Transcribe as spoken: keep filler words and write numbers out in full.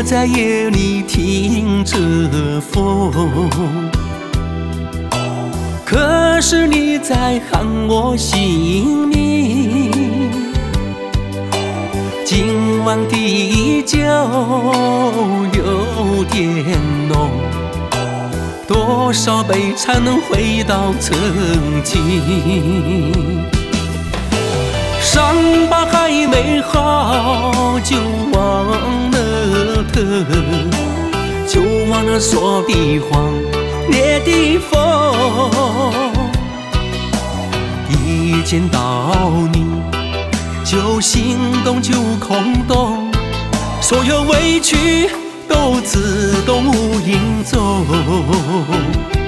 在夜里听着风，可是你在喊我姓名。今晚的酒有点浓，多少杯才能回到曾经？伤疤还没好就忘了疼，就忘了说的谎，烈的风。一见到你就心动就空洞，所有委屈都自动无影踪。